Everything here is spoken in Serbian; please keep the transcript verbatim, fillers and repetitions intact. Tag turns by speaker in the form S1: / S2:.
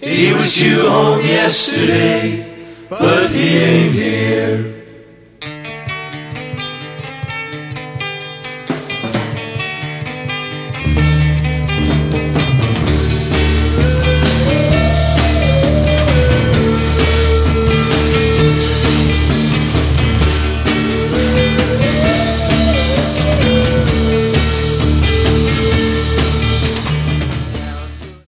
S1: He was due home yesterday, but he ain't here.